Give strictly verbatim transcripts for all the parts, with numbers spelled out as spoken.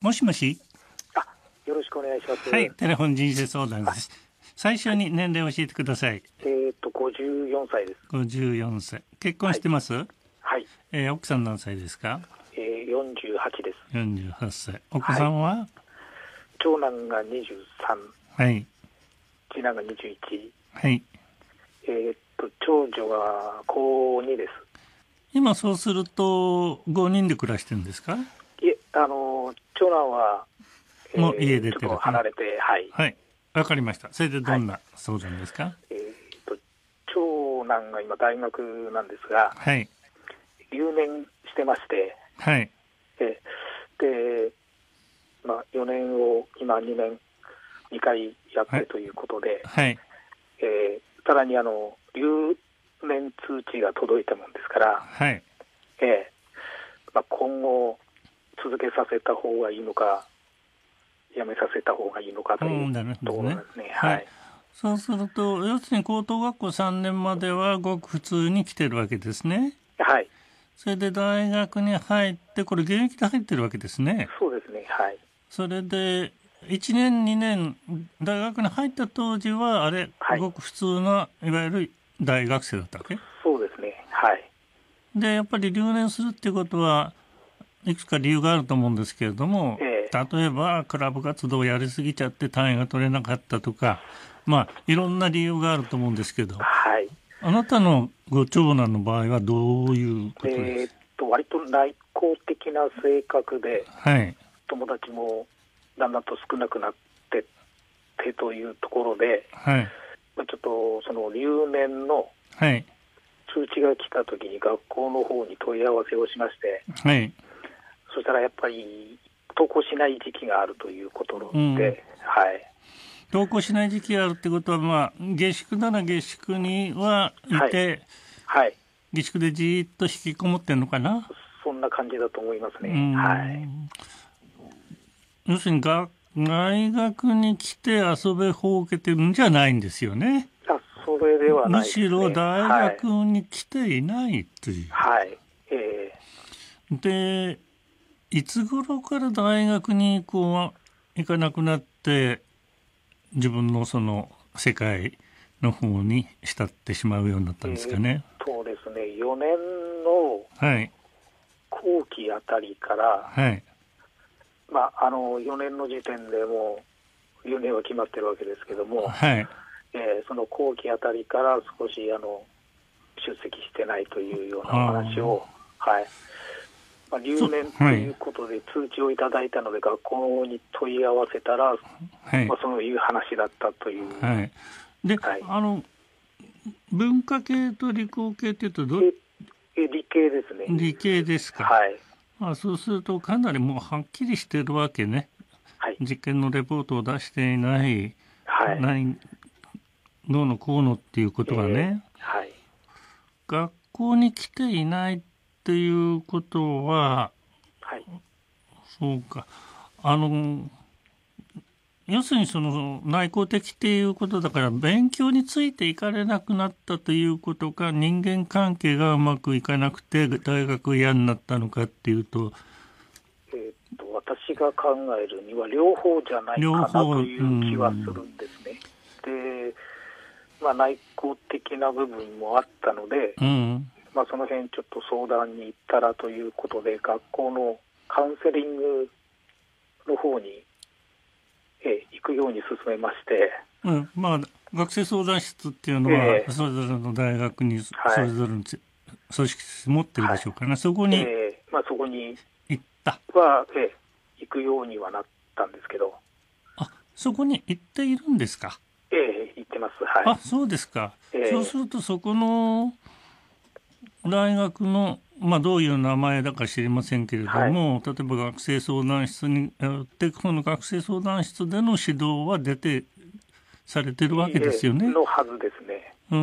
もしもし。 あ、よろしくお願いします。 はい、テレフォン人生相談です。最初に年齢を教えてください。 えっとごじゅうよんさいです。 ごじゅうよんさい。結婚してます？はい。 はい。 えー、奥さん何歳ですか？ えー、よんじゅうはちです。 よんじゅうはっさい。お子さんは？はい、 長男がにじゅうさん。 はい。 次男がにじゅういち。 はい。 えっと長女がこうにです。 今そうするとごにんで暮らしてるんですか？ いえ、あの長男は、 えー、もう家出てる。 ちょっと離れて、はい。 はい。わかりました。それでどんな相談ですか？はい、 えー、と長男が今大学なんですが、 はい、 留年してまして、 はい、 えで、まあ、よねんを今にねんにかいやってということで、 はい、 えー、さらにあの留年通知が届いたもんですから、 はい、 えーまあ、今後続けさせた方がいいのかやめさせた方がいいのかというところなんですね。はい。 そうすると要するに高等学校さんねんまではごく普通に来てるわけですね。 はい。 それで大学に入ってこれ現役で入ってるわけですね。 そうですね。はい。 それでいちねんにねん大学に入った当時はあれ、はい、ごく普通ないわゆる大学生だったわけ？ そうですね。はい。 でやっぱり留年するっていうことはいくつか理由があると思うんですけれども、えー、例えばクラブ活動をやりすぎちゃって単位が取れなかったとか、まあいろんな理由があると思うんですけど、 はい、 あなたのご長男の場合はどういうことですか？えー、っと割と内向的な性格で、 はい、 友達もだんだんと少なくなってってというところで、 はい、 まあ、ちょっとその留年の通知が来た時に学校の方に問い合わせをしまして、 はい、 そしたらやっぱり登校しない時期があるということで、うん、はい、 登校しない時期があるってことは、まあ、下宿なら下宿にはいて、 はいはい、 下宿でじーっと引きこもってるのかな？ そんな感じだと思いますね。はい、 要するにが大学に来て遊べほうけてるんじゃないんですよね。 あ、それではないですね。 むしろ大学に来ていないという。 はい、えー、でいつ頃から大学にこう行かなくなって自分のその世界の方に浸ってしまうようになったんですかね？ えー、そうですね、よねんの後期あたりから、 はい、 まあ、あのよねんの時点でもう留年は決まってるわけですけども、 はい、 えー、その後期あたりから少しあの出席してないというようなお話を、はい、まあ、留年ということで通知をいただいたので学校に問い合わせたら、はい、まあ、そういう話だったという、 はい、で、はい、あの文化系と理工系っていうとどっえ理系ですね。 理系ですか？ はい。 まあ、そうするとかなりもうはっきりしてるわけね、はい、実験のレポートを出していない、はい、何どうのこうのっていうことがね、 えーはい、 学校に来ていないっていうことは、 はい、 そうか、あの要するにその内向的っていうことだから勉強についていかれなくなったということか、人間関係がうまくいかなくて大学嫌になったのかっていうと、 えー、と私が考えるには両方じゃないかなという気はするんですね。で、まあ、内向的な部分もあったので、うん、まあ、その辺ちょっと相談に行ったらということで学校のカウンセリングの方にえ行くように進めまして、 うん、まあ学生相談室っていうのは、えー、それぞれの大学にそれぞれの組織持ってるでしょうかね、はい、そこに、 えーまあ、そこに行ったは、えー、行くようにはなったんですけど。 あ、そこに行っているんですか？ ええー、行ってます。はい。 あ、そうですか、えー、そうするとそこの大学のまあ、どういう名前だか知りませんけれども、はい、例えば学生相談室によってこの学生相談室での指導は出てされてるわけですよね。 のはずですね。 うん。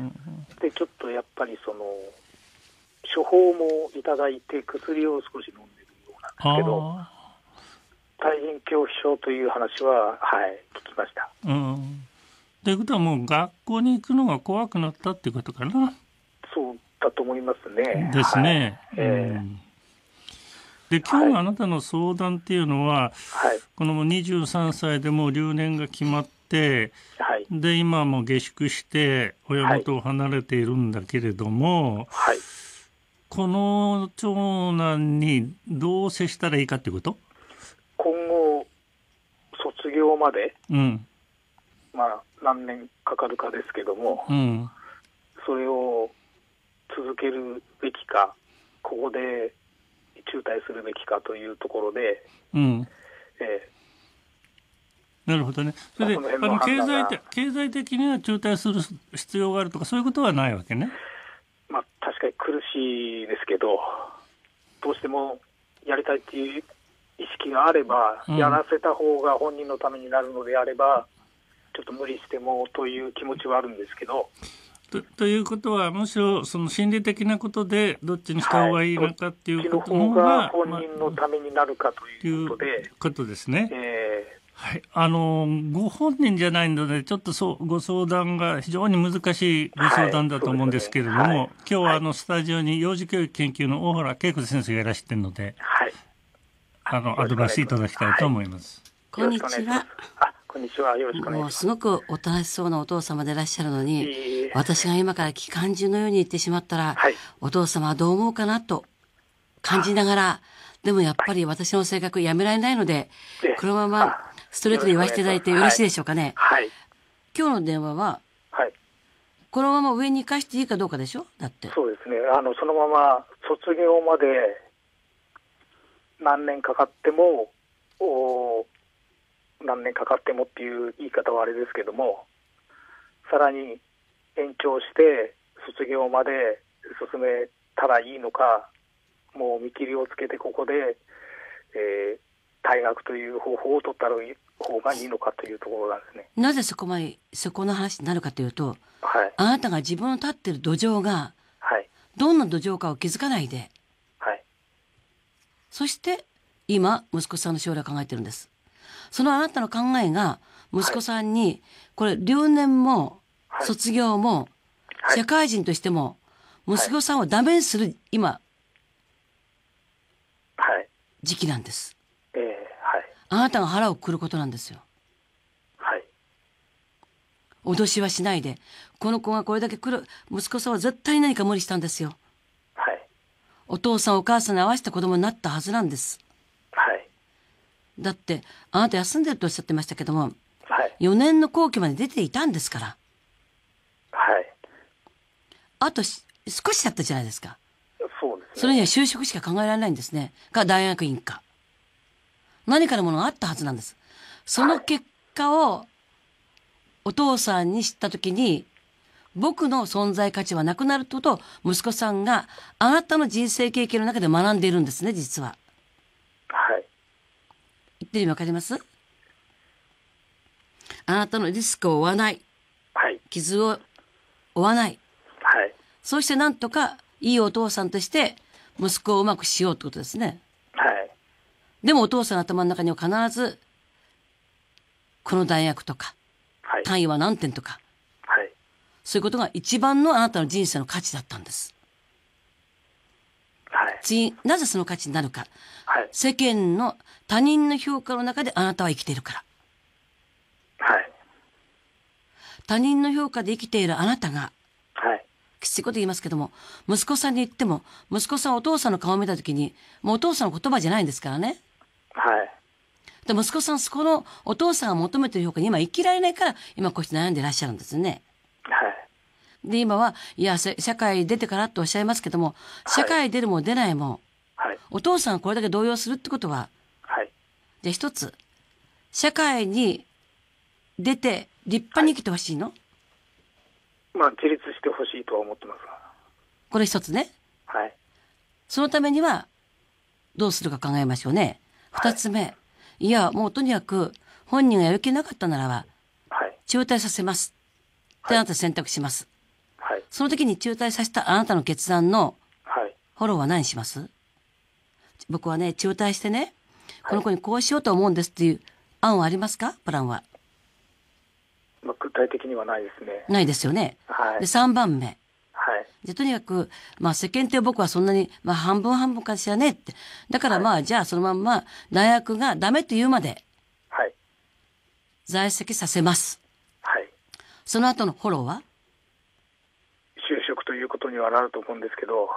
でちょっとやっぱりその処方もいただいて薬を少し飲んでるようなんですけど、対人恐怖症という話は、はい、聞きました。 うん。ということはもう学校に行くのが怖くなったっていうことかな。 そうだと思いますね。 ですね。 はい、えーで、今日のあなたの相談っていうのは、はい、このにじゅうさんさいでもう留年が決まって、はい、で今も下宿して親元を離れているんだけれども、はい、この長男にどう接したらいいかってこと？ 今後卒業まで、 うん、 まあ何年かかるかですけども、 うん、 それを続けるべきか、ここで中退するべきかというところで、 うんえー、なるほどね。それで、あの経済的、経済的には中退する必要があるとかそういうことはないわけね。 まあ、確かに苦しいですけど、どうしてもやりたいっていう意識があれば、うん、やらせた方が本人のためになるのであれば、ちょっと無理してもという気持ちはあるんですけど。 と, ということは、むしろその心理的なことでどっちにした方がいいのかっていうことの方が、 はい、どっちの方が本人のためになるかということで、まあ、 いうことですね。 えーはい、あのご本人じゃないのでちょっとそうご相談が非常に難しいご相談だと思うんですけれども、はいねはい、今日はあのスタジオに幼児教育研究の大原恵子先生がいらっしゃっているので、 はい、 あのアドバイスいただきたいと思います。 はい、こんにちは。 あ、こんにちは。よろしくお願いします。 もうすごくおとなしそうなお父様でいらっしゃるのに、私が今から機関銃のように言ってしまったら、はい、お父様はどう思うかなと感じながら、でもやっぱり私の性格やめられないので、このままストレートに言わせていただいてよろしいでしょうかね。 はい。 今日の電話は、 はい、 このまま上に行かしていいかどうかでしょ？だって。 そうですね。あの、そのまま卒業まで何年かかっても、お何年かかってもっていう言い方はあれですけども、さらに延長して卒業まで進めたらいいのか、もう見切りをつけてここで、えー、退学という方法を取った方がいいのかというところなんですね。 なぜそこまでそこの話になるかというと、 はい、 あなたが自分の立っている土壌が、 はい、 どんな土壌かを気づかないで、 はい、 そして今息子さんの将来を考えてるんです。そのあなたの考えが息子さんに、はい、これ留年も卒業も、はい、社会人としても息子さんをダメにする今、 はい、 時期なんです、 えーはい、 あなたが腹をくくることなんですよ。 はい、 脅しはしないで、この子がこれだけ来る、息子さんは絶対何か無理したんですよ、 はい、 お父さんお母さんに合わせた子供になったはずなんです、 はい、 だってあなた休んでるとおっしゃってましたけども、 はい、 よねんの後期まで出ていたんですから、 はい、 あとし少しだったじゃないですか。 そうですね。 それには就職しか考えられないんですね。か大学院か何かのものがあったはずなんです。その結果をお父さんに知ったときに、僕の存在価値はなくなることを息子さんがあなたの人生経験の中で学んでいるんですね、実は。 はい。 言ってる意味わかります？あなたのリスクを負わない、 はい、 傷を負わない、 はい、 そうしてなんとかいいお父さんとして息子をうまくしようってことですね。 はい。 でもお父さんの頭の中には必ずこの大学とか、はい、単位は何点とか、 はい、 そういうことが一番のあなたの人生の価値だったんです。 はい、 次、なぜその価値になるか、 はい、 世間の他人の評価の中であなたは生きているから。 はい、 他人の評価で生きているあなたが、 はい、 きついこと言いますけども、息子さんに言っても、息子さんお父さんの顔を見たときに、もうお父さんの言葉じゃないんですからね。 はい。 で息子さん、そこのお父さんが求めている評価に今生きられないから、今こうして悩んでいらっしゃるんですね。 はい。 で、今は、いや、社会出てからとおっしゃいますけども、社会出るも出ないも、 はい、 お父さんがこれだけ動揺するってことは、 はい、 じゃあ一つ、社会に出て立派に生きてほしいの？はい、 まあ、自立してほしいとは思ってますが。 これ一つね。 はい。 そのためには、どうするか考えましょうね。二つ目、はい、いや、もうとにかく、本人がやる気なかったならば、 はい、 中退させます。ってあなた選択します。 はい。 その時に中退させたあなたの決断の、 はい。 フォローは何します？僕はね、中退してね、この子にこうしようと思うんですっていう案はありますか？プランは。 まあ、具体的にはないですね。 ないですよね。 はい。 で、さんばんめ。 はい。 じゃとにかく、まあ世間体僕はそんなに、まあ半分半分かしらねって。だからまあ、はい、じゃあそのまんま大学がダメと言うまで、 はい。 在籍させます。 はい。 その後のフォローは？ 就職ということにはなると思うんですけど、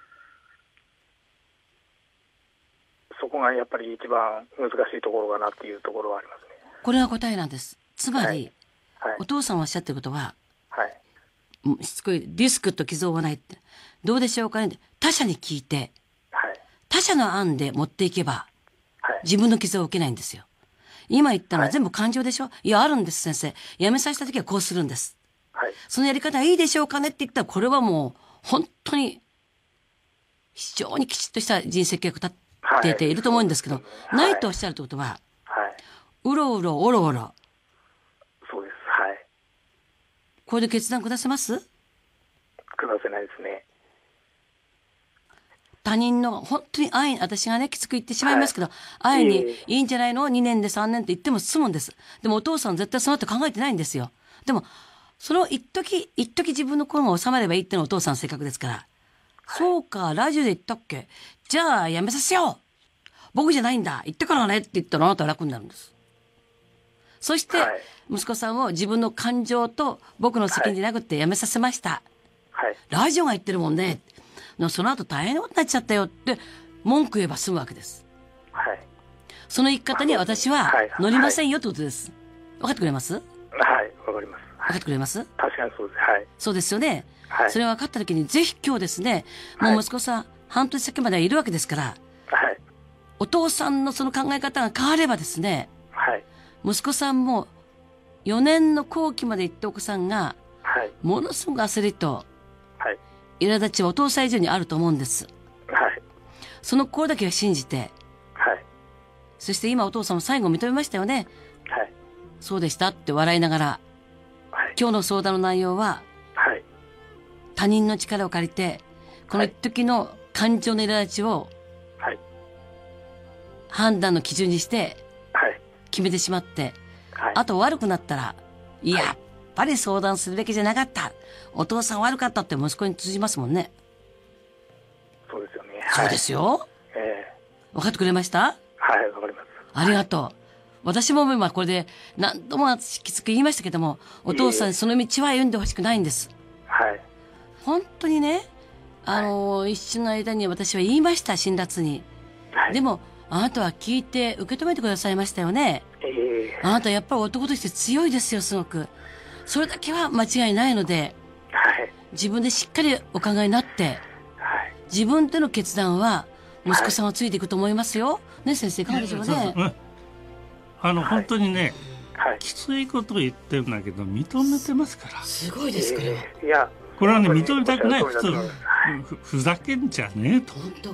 そこがやっぱり一番難しいところかなっていうところはありますね。 これが答えなんです。つまり、 はいはい、 お父さんおっしゃってることは、 はい、 しつこいリスクと寄贈はないって。どうでしょうかね。他者に聞いて、 はい、 他者の案で持っていけば、 はい、 自分の寄贈を受けないんですよ。今言ったのは全部感情でしょ、はい、いや、あるんです、先生。辞めさせた時はこうするんです。はい、そのやり方はいいでしょうかねって言ったら、これはもう、本当に、非常にきちっとした人生計画立ってていると思うんですけど、はい、ないとおっしゃるってことは、はい、うろうろ、おろおろ。 そうです。はい。 これで決断下せます？ 下せないですね。 他人の本当に愛、私がねきつく言ってしまいますけど、はい、愛にいいんじゃないの、にねんでさんねんって言っても済むんです。でもお父さん絶対その後考えてないんですよ。でもその一時一時自分の心が収まればいいってのはお父さんの性格ですから、はい、そうか、ラジオで言ったっけ、じゃあやめさせよう、僕じゃないんだ言ってからねって言ったらあなたは楽になるんです。そして、はい、息子さんを自分の感情と僕の責任じゃなくてやめさせました、はい、ラジオが言ってるもんね、その後大変なことになっちゃったよって文句言えば済むわけです、はい、その言い方に私は乗りませんよってことです。分かってくれます？ はい、分かります。 分かってくれます？ 確かにそうです。はい。 そうですよね。はい、それが分かった時にぜひ今日ですね、もう息子さん、はい、半年先まではいるわけですから、はい、お父さんのその考え方が変わればですね、はい、息子さんもよねんの後期まで行ったお子さんが、はい、ものすごく焦りと、はい、苛立ちはお父さん以上にあると思うんです、はい、その心だけは信じて、はい、そして今お父さんも最後認めましたよね、はい、そうでしたって笑いながら、はい、今日の相談の内容は、はい、他人の力を借りてこの一時の感情の苛立ちを、はい、判断の基準にして決めてしまって、はい、あと悪くなったら、いや、はい、やっぱり相談するべきじゃなかった、お父さん悪かったって息子に通じますもんね。 そうですよね。 そうですよ、はい、えー、分かってくれました？ はい、分かります。 ありがとう、はい、私も今これで何度もきつく言いましたけども、お父さんにその道は歩んでほしくないんです。はい、本当にね、あの、はい、一瞬の間に私は言いました、辛辣に、はい、でもあなたは聞いて受け止めてくださいましたよね、えー、あなたやっぱり男として強いですよ、すごく。それだけは間違いないので、はい、自分でしっかりお考えになって、はい、自分での決断は息子さんはついていくと思いますよ、はい、ね、先生いかがでしょうね。うん、 あの、はい、本当にね、はい、きついことを言ってるんだけど認めてますから。 すごいですから、えー、いやこれはね認めたくない、普通、はい、ふ, ふざけんじゃねえと。 本当、 はい、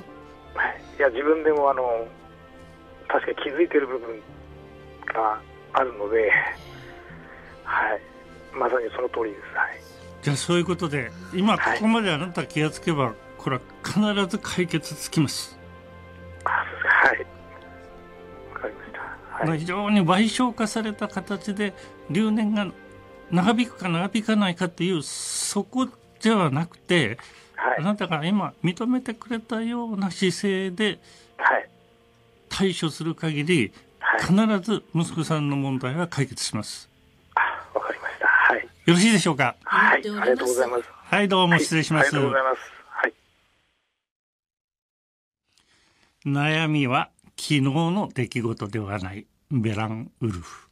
いや自分でもあの確かに気づいてる部分があるので、はい、まさにその通りです。はい、 じゃあそういうことで今ここまであなた気がつけば、はい、これは必ず解決つきます。 あ、はい、わかりました。はい、 非常に賠償化された形で留年が長引くか長引かないかっていうそこではなくて、はい、あなたが今認めてくれたような姿勢で対処する限り、はい、必ず息子さんの問題は解決します。 あ、わかりました。はい、 よろしいでしょうか。 はい、ありがとうございます。 はい、どうも失礼します。 はい、ありがとうございます。 はい、悩みは昨日の出来事ではない。ベランウルフ。